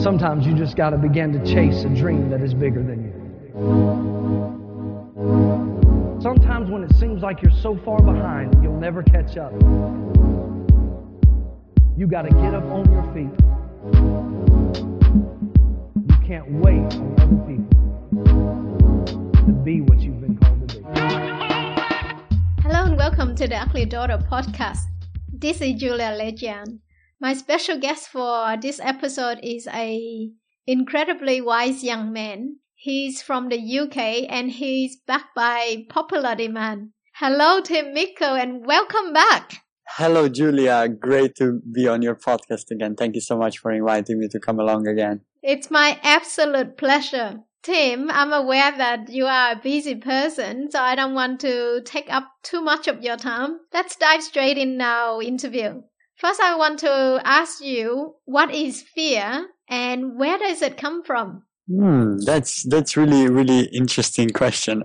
Sometimes you just got to begin to chase a dream that is bigger than you. Sometimes when it seems like you're so far behind, you'll never catch up. You got to get up on your feet. You can't wait on other people to be what you've been called to be. Hello and welcome to the Ugly Daughter podcast. This is Julia Lejian. My special guest for this episode is an incredibly wise young man. He's from the UK and he's backed by popular demand. Hello, Tim Micko, and welcome back. Hello, Julia. Great to be on your podcast again. Thank you so much for inviting me to come along again. It's my absolute pleasure. Tim, I'm aware that you are a busy person, so I don't want to take up too much of your time. Let's dive straight in our interview. First, I want to ask you, what is fear and where does it come from? That's really interesting question.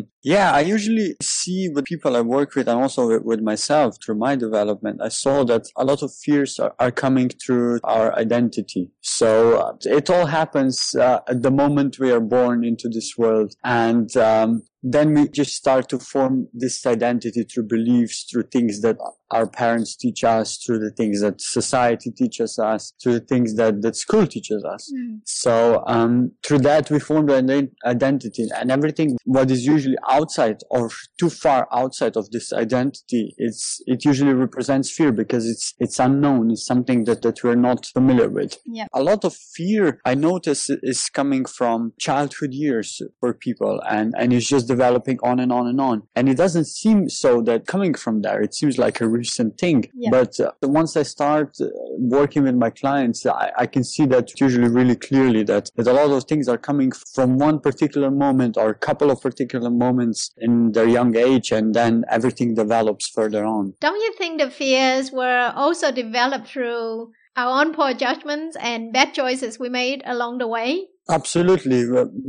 I usually see with people I work with and also with myself through my development, I saw that a lot of fears are coming through our identity. So it all happens at the moment we are born into this world, and then we just start to form this identity through beliefs, through things that our parents teach us, through the things that society teaches us, through the things that school teaches us. So through that we form the identity, and everything what is usually outside or too far outside of this identity, it usually represents fear because it's unknown. It's something that we're not familiar with. Yeah. A lot of fear I notice is coming from childhood years for people, and it's just developing on and on and on. And it doesn't seem so that coming from there, it seems like a recent thing. Yeah. But once I start working with my clients, I can see that usually really clearly that a lot of things are coming from one particular moment or a couple of particular moments in their young age, and then everything develops further on. Don't you think the fears were also developed through our own poor judgments and bad choices we made along the way? Absolutely.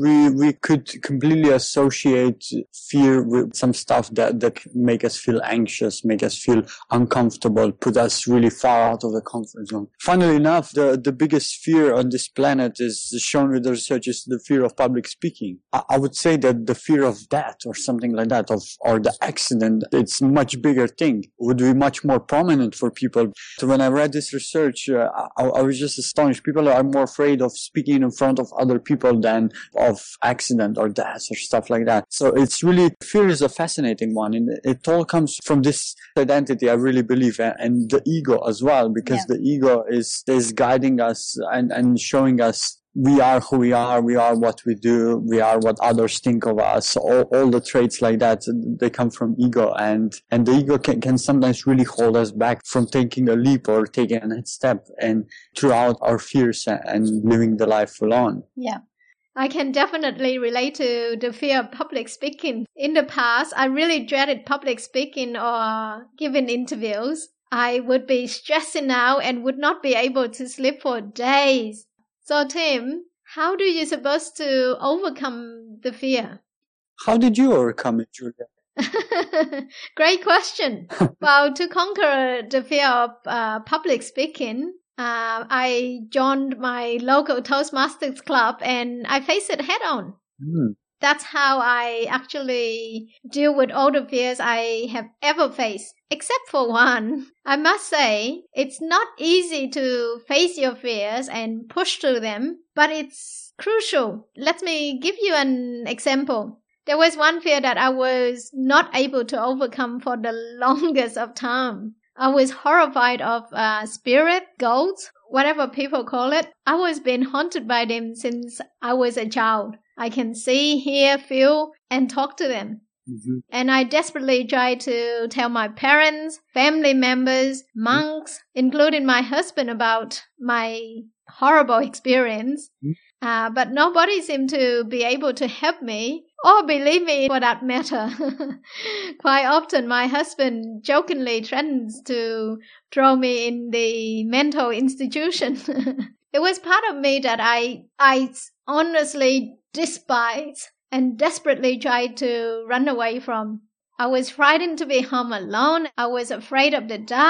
We could completely associate fear with some stuff that make us feel anxious, make us feel uncomfortable, put us really far out of the comfort zone. Funnily enough, the biggest fear on this planet is shown with the research is the fear of public speaking. I would say that the fear of death or something like that, or the accident, it's a much bigger thing, would be much more prominent for people. So when I read this research, I was just astonished. People are more afraid of speaking in front of other people than of accident or death or stuff like that. So it's really, fear is a fascinating one, and it all comes from this identity, I really believe, and the ego as well, because the ego is guiding us and showing us we are who we are what we do, we are what others think of us. All the traits like that, they come from ego, and the ego can sometimes really hold us back from taking a leap or taking a next step and throughout our fears and living the life full on. Yeah. I can definitely relate to the fear of public speaking. In the past, I really dreaded public speaking or giving interviews. I would be stressing out and would not be able to sleep for days. So Tim, how do you supposed to overcome the fear? How did you overcome it, Julia? Great question. Well, to conquer the fear of public speaking, I joined my local Toastmasters club and I faced it head on. That's how I actually deal with all the fears I have ever faced, except for one. I must say, it's not easy to face your fears and push through them, but it's crucial. Let me give you an example. There was one fear that I was not able to overcome for the longest of time. I was horrified of spirit, ghosts, whatever people call it. I was being haunted by them since I was a child. I can see, hear, feel, and talk to them. And I desperately tried to tell my parents, family members, monks, including my husband, about my horrible experience. But nobody seemed to be able to help me or believe me for that matter. Quite often my husband jokingly threatens to throw me in the mental institution. It was part of me that I honestly despise and desperately tried to run away from. I was frightened to be home alone. I was afraid of the dark.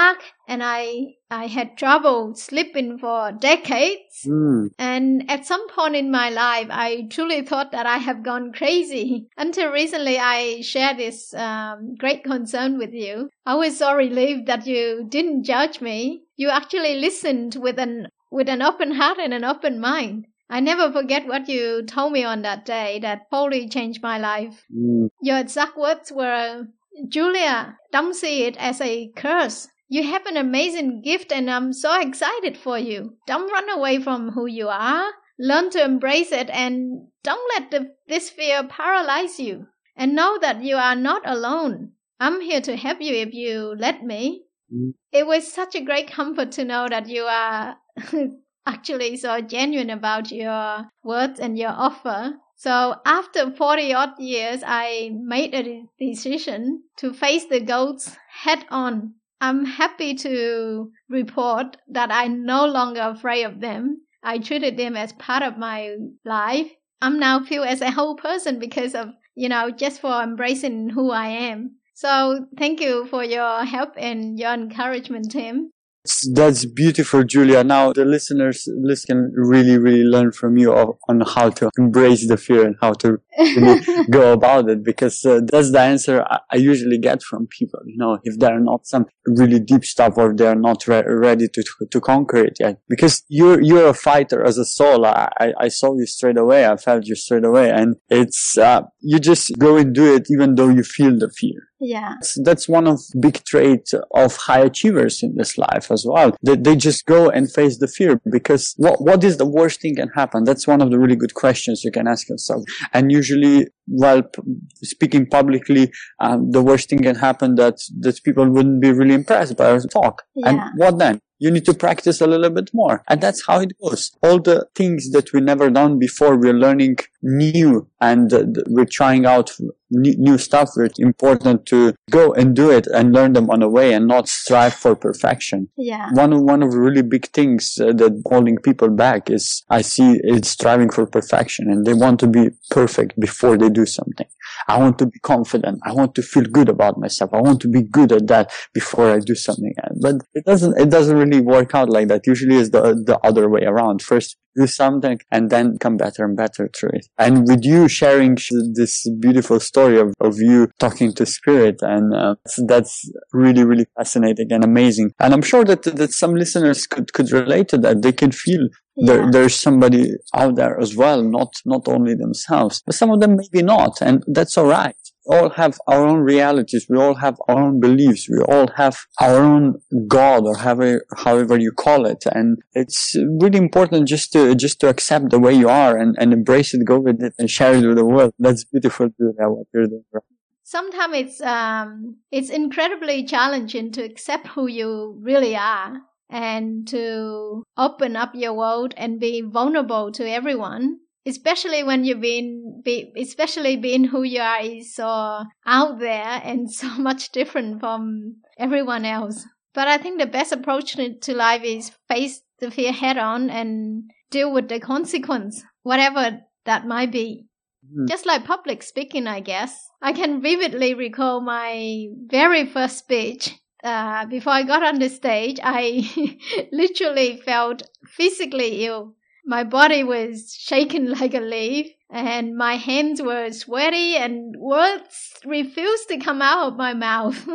and I had trouble sleeping for decades. And at some point in my life, I truly thought that I have gone crazy. Until recently, I shared this great concern with you. I was so relieved that you didn't judge me. You actually listened with an open heart and an open mind. I never forget what you told me on that day that totally changed my life. Your exact words were, "Julia, don't see it as a curse. You have an amazing gift and I'm so excited for you. Don't run away from who you are. Learn to embrace it and don't let this fear paralyze you. And know that you are not alone. I'm here to help you if you let me." It was such a great comfort to know that you are actually so genuine about your words and your offer. So after 40 odd years, I made a decision to face the ghosts head on. I'm happy to report that I'm no longer afraid of them. I treated them as part of my life. I'm now feel as a whole person because of, just for embracing who I am. So thank you for your help and your encouragement, Tim. That's beautiful, Julia. Now the listeners can really, really learn from you on how to embrace the fear and how to really go about it, because that's the answer I usually get from people. If they're not some really deep stuff or they're not ready to conquer it yet, because you're a fighter as a soul. I saw you straight away. I felt you straight away, and it's you just go and do it even though you feel the fear. Yeah. That's one of the big traits of high achievers in this life as well. They just go and face the fear, because what is the worst thing can happen? That's one of the really good questions you can ask yourself. And usually, while speaking publicly, the worst thing can happen that people wouldn't be really impressed by our talk. Yeah. And what then? You need to practice a little bit more. And that's how it goes. All the things that we never done before, we're learning new, and we're trying out new stuff. It's important to go and do it and learn them on the way and not strive for perfection. Yeah. One of the really big things that holding people back is, I see, it's striving for perfection, and they want to be perfect before they do something. I want to be confident. I want to feel good about myself. I want to be good at that before I do something. But it doesn't really work out like that. Usually it's the other way around. First do something and then become better and better through it. And with you sharing this beautiful story of you talking to spirit, and that's really, really fascinating and amazing. And I'm sure that some listeners could relate to that. They can feel there's somebody out there as well, not only themselves, but some of them maybe not, and that's all right. We all have our own realities. We all have our own beliefs. We all have our own God, or however you call it. And it's really important just to accept the way you are and embrace it, go with it, and share it with the world. That's beautiful, Julia, what you're doing. Sometimes it's incredibly challenging to accept who you really are, and to open up your world and be vulnerable to everyone. Especially when you've especially being who you are is so out there and so much different from everyone else. But I think the best approach to life is face the fear head on and deal with the consequence, whatever that might be. Just like public speaking, I guess. I can vividly recall my very first speech. Before I got on the stage, I literally felt physically ill. My body was shaking like a leaf, and my hands were sweaty, and words refused to come out of my mouth.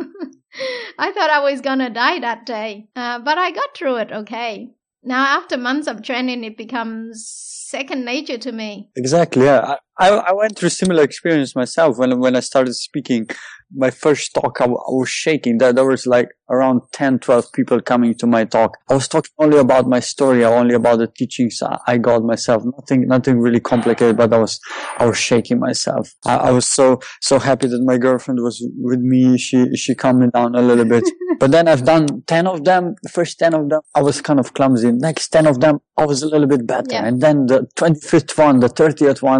I thought I was gonna die that day, but I got through it okay. Now, after months of training, it becomes second nature to me. Exactly, yeah. I went through similar experience myself when I started speaking. My first talk, I was shaking. There was like around 10, 12 people coming to my talk. I was talking only about my story, only about the teachings I got myself. Nothing really complicated, but I was shaking myself. I was so happy that my girlfriend was with me. She calmed me down a little bit. But then I've done 10 of them. The first 10 of them, I was kind of clumsy. Next 10 of them, I was a little bit better. Yeah. And then the 25th one, the 30th one, I was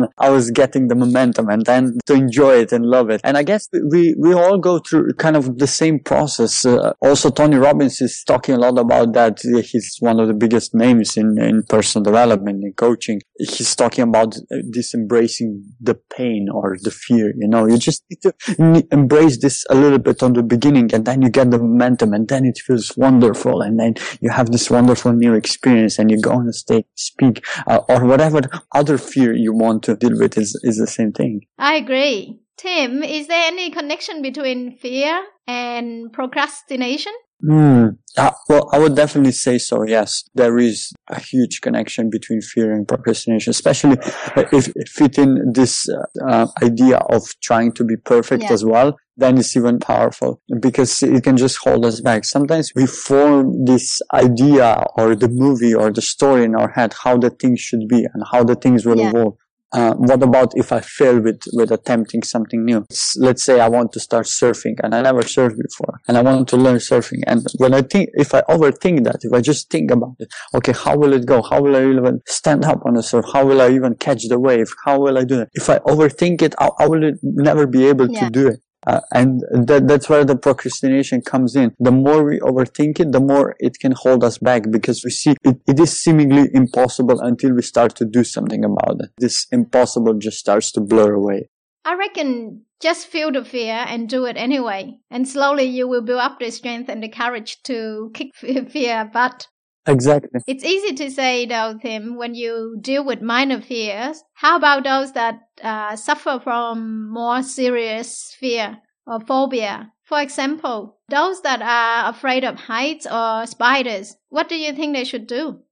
just getting the momentum and then to enjoy it and love it. And I guess we all go through kind of the same process. Also, Tony Robbins is talking a lot about that. He's one of the biggest names in personal development, in coaching. He's talking about this embracing the pain or the fear. You just need to embrace this a little bit on the beginning, and then you get the momentum, and then it feels wonderful, and then you have this wonderful new experience, and you go on the stage, speak, or whatever other fear you want to deal with is the same thing. I agree. Tim, is there any connection between fear and procrastination? Well, I would definitely say so, yes. There is a huge connection between fear and procrastination, especially if fit in this idea of trying to be perfect as well. Then it's even powerful because it can just hold us back. Sometimes we form this idea or the movie or the story in our head, how the things should be and how the things will evolve. What about if I fail with attempting something new? Let's say I want to start surfing and I never surfed before and I want to learn surfing. And if I overthink that, if I just think about it, okay, how will it go? How will I even stand up on a surf? How will I even catch the wave? How will I do it? If I overthink it, I will never be able to do it. And that's where the procrastination comes in. The more we overthink it, the more it can hold us back because we see it is seemingly impossible until we start to do something about it. This impossible just starts to blur away. I reckon just feel the fear and do it anyway. And slowly you will build up the strength and the courage to kick fear butt. Exactly. It's easy to say though, Tim, when you deal with minor fears. How about those that suffer from more serious fear or phobia? For example, those that are afraid of heights or spiders. What do you think they should do?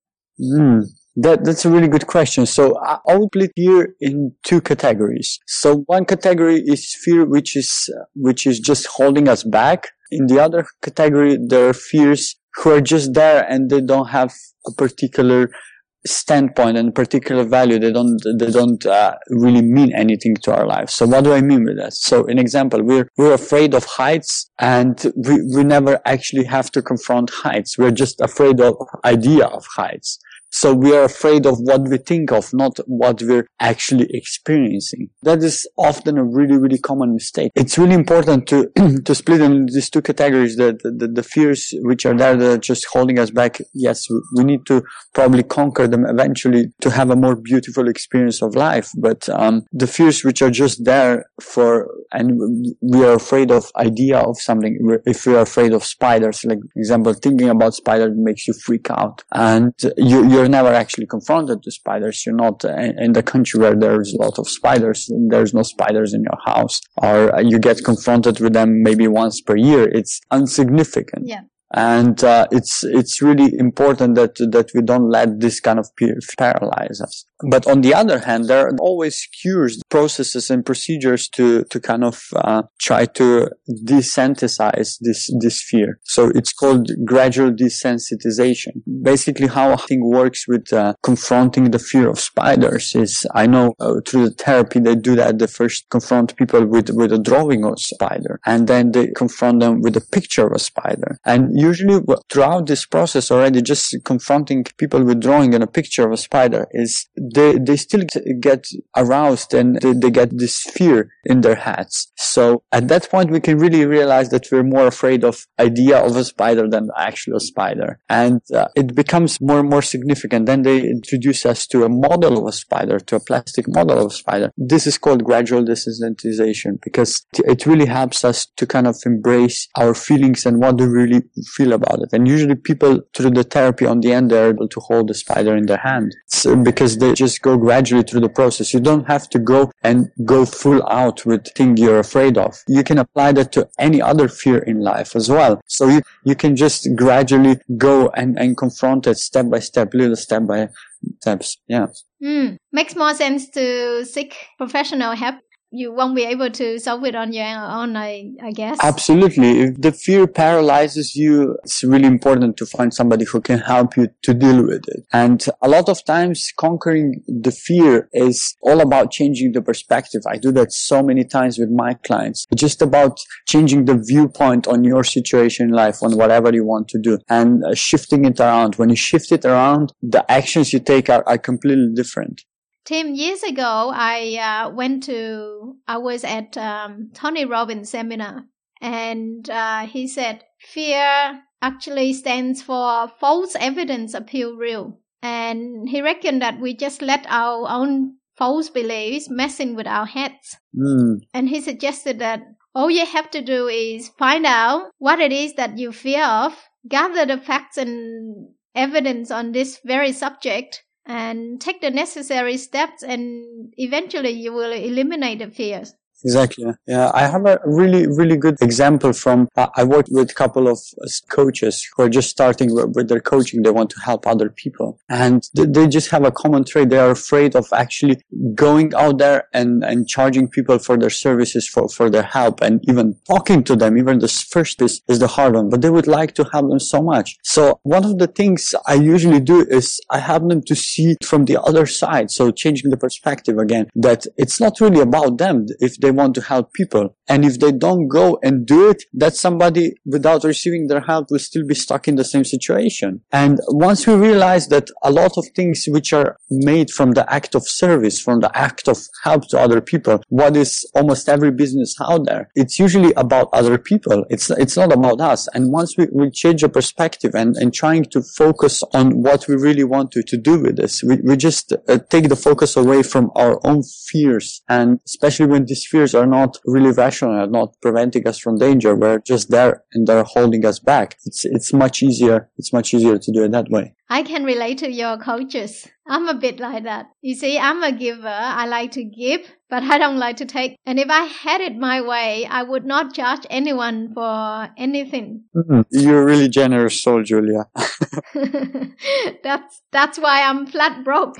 That's a really good question. So I would split fear in two categories. So one category is fear which is just holding us back. In the other category, there are fears who are just there and they don't have a particular standpoint and particular value. They don't really mean anything to our lives. So what do I mean with that? So an example, we're afraid of heights and we never actually have to confront heights. We're just afraid of idea of heights. So we are afraid of what we think of, not what we're actually experiencing. That is often a really, really common mistake. It's really important to split in these two categories. The fears which are there that are just holding us back. Yes, we need to probably conquer them eventually to have a more beautiful experience of life. But the fears which are just there and we are afraid of idea of something. If we are afraid of spiders, like example, thinking about spiders makes you freak out, and you're never actually confronted to spiders. You're not in the country where there's a lot of spiders. There's no spiders in your house, or you get confronted with them maybe once per year. It's insignificant. Yeah. And it's really important that we don't let this kind of fear paralyze us. But on the other hand, there are always cures, processes and procedures to kind of try to desensitize this fear. So it's called gradual desensitization. Basically, how a thing works with confronting the fear of spiders is, I know through the therapy they do that. They first confront people with a drawing of a spider, and then they confront them with a picture of a spider. And usually throughout this process already, just confronting people with drawing and a picture of a spider is they still get aroused and they get this fear in their heads. So at that point, we can really realize that we're more afraid of idea of a spider than the actual spider. And it becomes more and more significant. Then they introduce us to a model of a spider, to a plastic model of a spider. This is called gradual desensitization because it really helps us to kind of embrace our feelings and what we really feel about it. And usually people through the therapy on the end, they're able to hold the spider in their hand. So because they just go gradually through the process. You don't have to go full out with thing you're afraid of. You can apply that to any other fear in life as well. So you can just gradually go and confront it step by step, little step by steps. Yeah. Makes more sense to seek professional help. You won't be able to solve it on your own, I guess. Absolutely. If the fear paralyzes you, it's really important to find somebody who can help you to deal with it. And a lot of times conquering the fear is all about changing the perspective. I do that so many times with my clients. It's just about changing the viewpoint on your situation in life, on whatever you want to do, and shifting it around. When you shift it around, the actions you take are completely different. Tim, years ago, I was at Tony Robbins seminar, and he said, fear actually stands for false evidence appear real. And he reckoned that we just let our own false beliefs messing with our heads. And he suggested that all you have to do is find out what it is that you fear of, gather the facts and evidence on this very subject, and take the necessary steps, and eventually you will eliminate the fears. Exactly. Yeah, I have a really, really good example from, I worked with a couple of coaches who are just starting with their coaching. They want to help other people. And they just have a common trait. They are afraid of actually going out there and charging people for their services, for their help, and even talking to them. Even the first is the hard one, but they would like to help them so much. So one of the things I usually do is I help them to see it from the other side. So changing the perspective again, that it's not really about them. If they want to help people, and if they don't go and do it, that somebody without receiving their help will still be stuck in the same situation. And once we realize that a lot of things which are made from the act of service, from the act of help to other people, what is almost every business out there, it's usually about other people. It's not about us. And once we change the perspective and trying to focus on what we really want to do with this, we just take the focus away from our own fears. And especially when these fears are not really rational, not preventing us from danger, we're just there and they're holding us back. It's much easier. It's much easier to do it that way. I can relate to your coaches. I'm a bit like that. You see, I'm a giver. I like to give, but I don't like to take. And if I had it my way, I would not charge anyone for anything. You're a really generous soul, Julia. That's why I'm flat broke.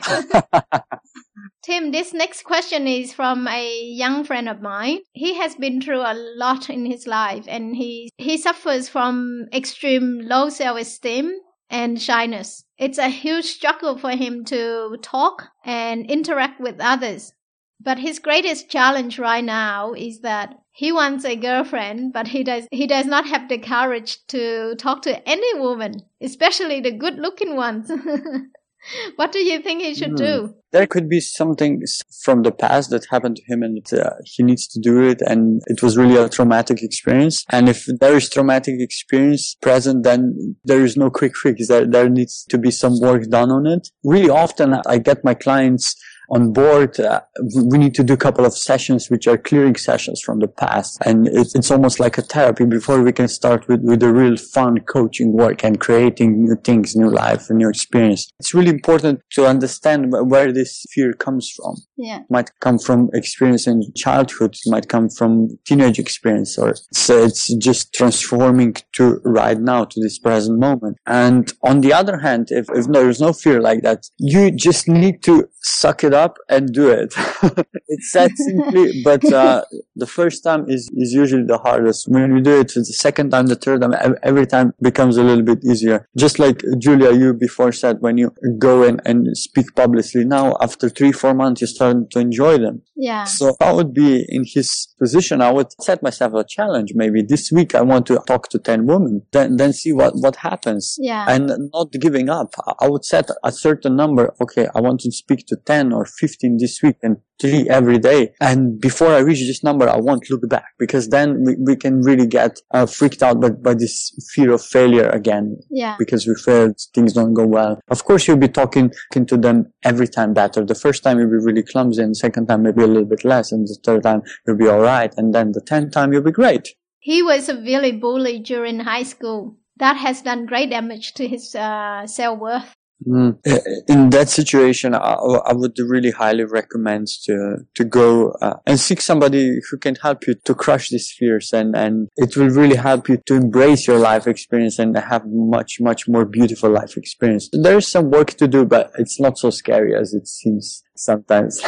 Tim, this next question is from a young friend of mine. He has been through a lot in his life, and he suffers from extreme low self-esteem and shyness. It's a huge struggle for him to talk and interact with others. But his greatest challenge right now is that he wants a girlfriend, but he does not have the courage to talk to any woman, especially the good-looking ones. What do you think he should do? There could be something from the past that happened to him, and he needs to do it, and it was really a traumatic experience. And if there is traumatic experience present, then there is no quick fix. There needs to be some work done on it. Really often I get my clients on board. We need to do a couple of sessions which are clearing sessions from the past, and it's almost like a therapy before we can start with the real fun coaching work and creating new things, new life, a new experience. It's really important to understand where this fear comes from. Yeah. It might come from experience in childhood, it might come from teenage experience, or it's just transforming to right now, to this present moment. And on the other hand, if there is no fear like that, you just need to suck it up and do it. It's that simply, but the first time is usually the hardest. When you do it the second time, the third time, every time becomes a little bit easier. Just like Julia, you before said, when you go and speak publicly, now after 3-4 months, you start to enjoy them. Yeah. So I would be in his position. I would set myself a challenge. Maybe this week I want to talk to 10 women, then see what happens. Yeah. And not giving up. I would set a certain number. Okay, I want to speak to 10 or 15 this week and 3 every day. And before I reach this number, I won't look back, because then we can really get freaked out by this fear of failure again. Yeah. Because we fear things don't go well. Of course, you'll be talking to them every time better. The first time you'll be really clumsy, and the second time maybe a little bit less, and the third time you'll be all right, and then the 10th time you'll be great. He was severely bullied during high school. That has done great damage to his self-worth. In that situation, I would really highly recommend to go and seek somebody who can help you to crush these fears, and it will really help you to embrace your life experience and have much, much more beautiful life experience. There is some work to do, but it's not so scary as it seems sometimes.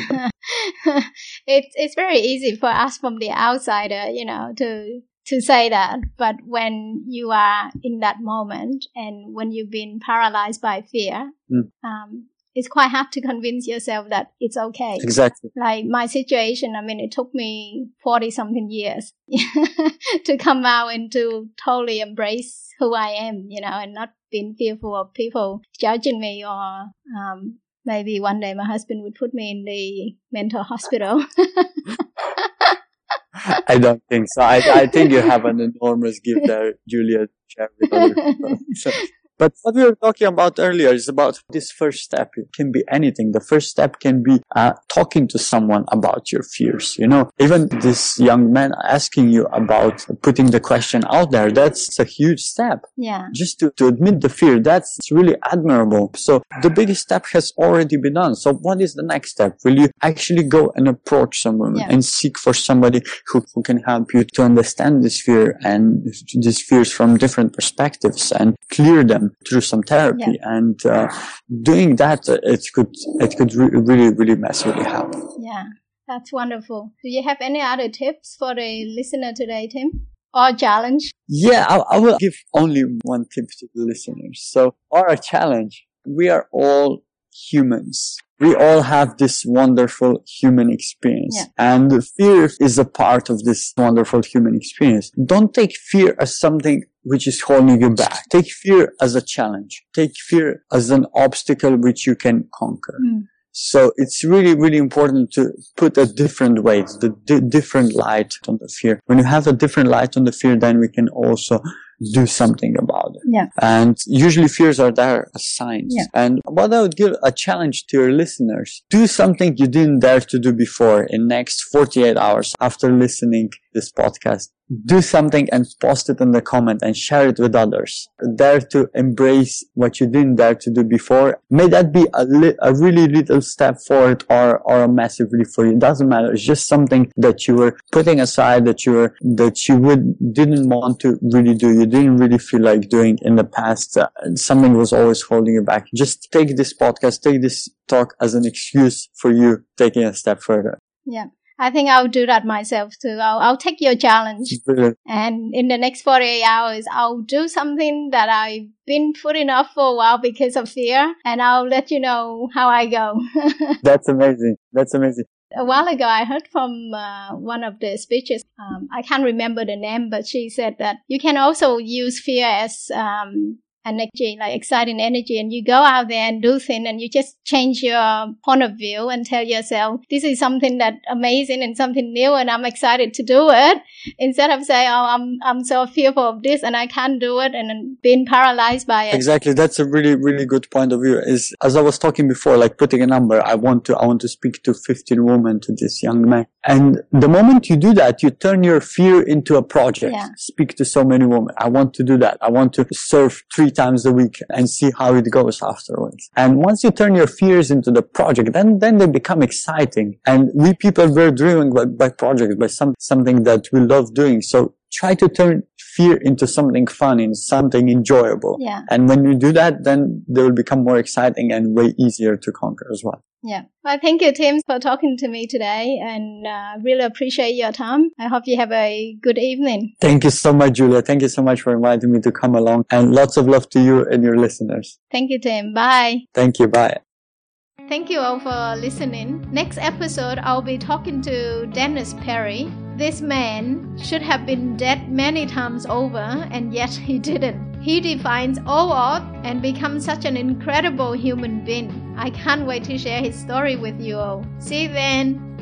It's very easy for us from the outsider, to say that, but when you are in that moment and when you've been paralyzed by fear, it's quite hard to convince yourself that it's okay. Exactly. Like my situation, it took me 40-something years to come out and to totally embrace who I am, and not being fearful of people judging me or maybe one day my husband would put me in the mental hospital. I don't think so. I think you have an enormous gift there, Julia, to share with other people. But what we were talking about earlier is about this first step. It can be anything. The first step can be talking to someone about your fears. You know, even this young man asking you about putting the question out there, that's a huge step. Yeah. Just to admit the fear, that's really admirable. So the biggest step has already been done. So what is the next step? Will you actually go and approach someone and seek for somebody who can help you to understand this fear and these fears from different perspectives and clear them through some therapy, and doing that, it could really massively help. Yeah, that's wonderful. Do you have any other tips for the listener today, Tim, or challenge? Yeah, I will give only one tip to the listeners. So, our challenge: we are all humans. We all have this wonderful human experience, and fear is a part of this wonderful human experience. Don't take fear as something which is holding you back. Take fear as a challenge. Take fear as an obstacle which you can conquer. So it's really important to put a different weight, the different light on the fear. When you have a different light on the fear, then we can also do something about it. Yeah. And usually fears are there as signs. Yeah. And what I would give a challenge to your listeners, do something you didn't dare to do before in next 48 hours after listening this podcast. Do something and post it in the comment and share it with others. Dare to embrace what you didn't dare to do before. May that be a really little step forward or a massive leap for you. It doesn't matter. It's just something that you were putting aside, that you didn't want to really do. You didn't really feel like doing in the past. Something was always holding you back. Just take this podcast, take this talk as an excuse for you taking a step further. Yeah. I think I'll do that myself too. I'll take your challenge. Brilliant. And in the next 48 hours, I'll do something that I've been putting off for a while because of fear. And I'll let you know how I go. That's amazing. That's amazing. A while ago, I heard from one of the speeches. I can't remember the name, but she said that you can also use fear as energy, like exciting energy, and you go out there and do things, and you just change your point of view and tell yourself, this is something that amazing and something new, and I'm excited to do it, instead of saying, oh, I'm so fearful of this and I can't do it, and being paralyzed by it. Exactly. That's a really good point of view. Is, as I was talking before, like putting a number, I want to speak to 15 women, to this young man. And the moment you do that, you turn your fear into a project. Yeah. Speak to so many women. I want to do that. I want to serve 3 times a week and see how it goes afterwards. And once you turn your fears into the project, then they become exciting. And we people, we're driven by projects, by something that we love doing. So try to turn fear into something fun, into something enjoyable. Yeah. And when you do that, then they will become more exciting and way easier to conquer as well. Yeah. Well, thank you, Tim, for talking to me today, and really appreciate your time. I hope you have a good evening. Thank you so much, Julia. Thank you so much for inviting me to come along, and lots of love to you and your listeners. Thank you, Tim. Bye. Thank you. Bye. Thank you all for listening. Next episode, I'll be talking to Dennis Perry. This man should have been dead many times over, and yet he didn't. He defines all odds and becomes such an incredible human being. I can't wait to share his story with you all. See you then.